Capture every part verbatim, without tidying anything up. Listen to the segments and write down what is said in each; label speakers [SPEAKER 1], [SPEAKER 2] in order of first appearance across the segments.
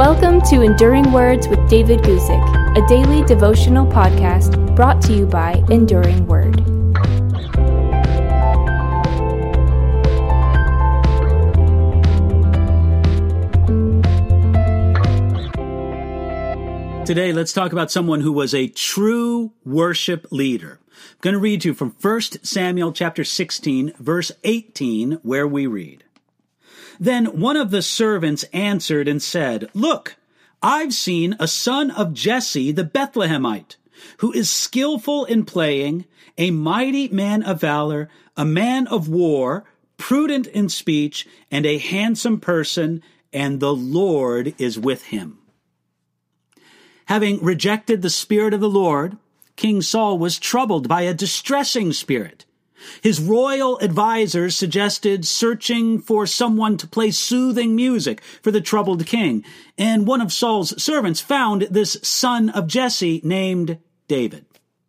[SPEAKER 1] Welcome to Enduring Words with David Guzik, a daily devotional podcast brought to you by Enduring Word.
[SPEAKER 2] Today, let's talk about someone who was a true worship leader. I'm going to read to you from First Samuel chapter sixteen, verse eighteen, where we read, "Then one of the servants answered and said, 'Look, I've seen a son of Jesse the Bethlehemite, who is skillful in playing, a mighty man of valor, a man of war, prudent in speech, and a handsome person, and the Lord is with him.'" Having rejected the Spirit of the Lord, King Saul was troubled by a distressing spirit. His royal advisors suggested searching for someone to play soothing music for the troubled king, and one of Saul's servants found this son of Jesse named David.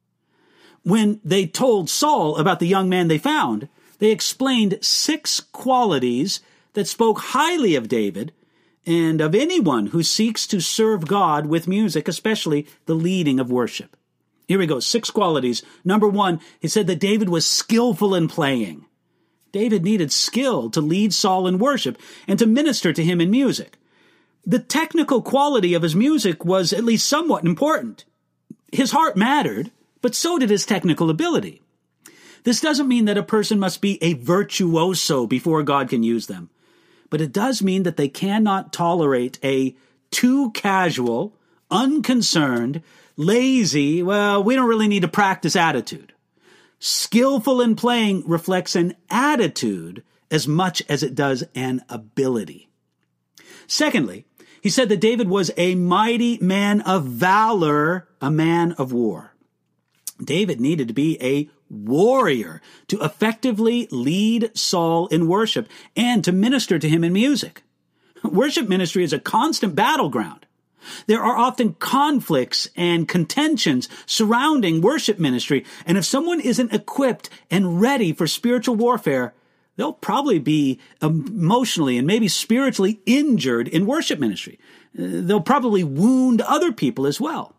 [SPEAKER 2] When they told Saul about the young man they found, they explained six qualities that spoke highly of David and of anyone who seeks to serve God with music, especially the leading of worship. Here we go, six qualities. Number one, he said that David was skillful in playing. David needed skill to lead Saul in worship and to minister to him in music. The technical quality of his music was at least somewhat important. His heart mattered, but so did his technical ability. This doesn't mean that a person must be a virtuoso before God can use them. But it does mean that they cannot tolerate a too casual, unconcerned, lazy, well, we don't really need to practice attitude. Skillful in playing reflects an attitude as much as it does an ability. Secondly, he said that David was a mighty man of valor, a man of war. David needed to be a warrior to effectively lead Saul in worship and to minister to him in music. Worship ministry is a constant battleground. There are often conflicts and contentions surrounding worship ministry, and if someone isn't equipped and ready for spiritual warfare, they'll probably be emotionally and maybe spiritually injured in worship ministry. They'll probably wound other people as well.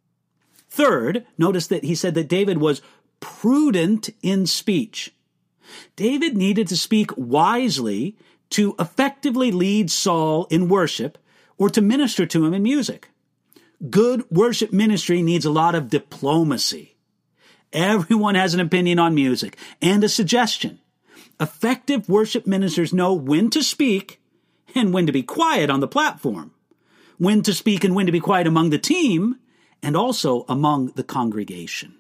[SPEAKER 2] Third, notice that he said that David was prudent in speech. David needed to speak wisely to effectively lead Saul in worship or to minister to him in music. Good worship ministry needs a lot of diplomacy. Everyone has an opinion on music and a suggestion. Effective worship ministers know when to speak and when to be quiet on the platform, when to speak and when to be quiet among the team, and also among the congregation.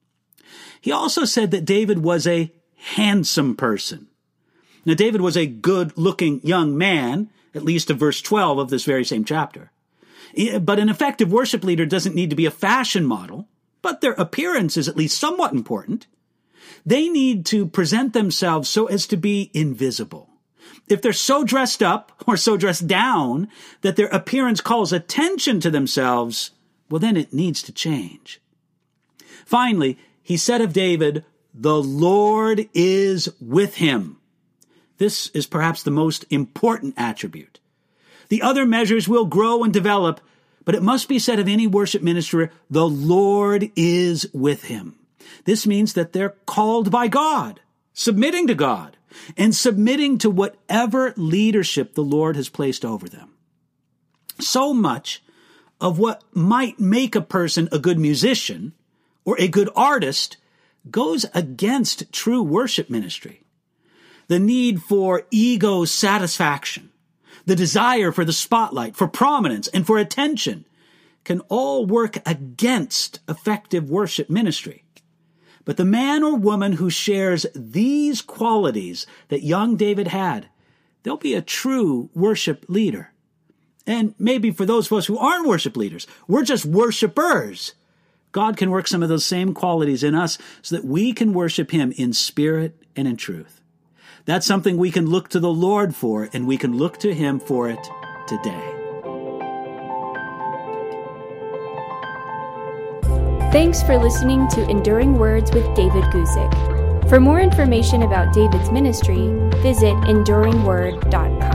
[SPEAKER 2] He also said that David was a handsome person. Now, David was a good-looking young man, at least to verse twelve of this very same chapter. But an effective worship leader doesn't need to be a fashion model, but their appearance is at least somewhat important. They need to present themselves so as to be invisible. If they're so dressed up or so dressed down that their appearance calls attention to themselves, well, then it needs to change. Finally, he said of David, "The Lord is with him." This is perhaps the most important attribute. The other measures will grow and develop, but it must be said of any worship minister, the Lord is with him. This means that they're called by God, submitting to God, and submitting to whatever leadership the Lord has placed over them. So much of what might make a person a good musician or a good artist goes against true worship ministry. The need for ego satisfaction, the desire for the spotlight, for prominence, and for attention can all work against effective worship ministry. But the man or woman who shares these qualities that young David had, they'll be a true worship leader. And maybe for those of us who aren't worship leaders, we're just worshipers. God can work some of those same qualities in us so that we can worship him in spirit and in truth. That's something we can look to the Lord for, and we can look to him for it today.
[SPEAKER 1] Thanks for listening to Enduring Words with David Guzik. For more information about David's ministry, visit enduring word dot com.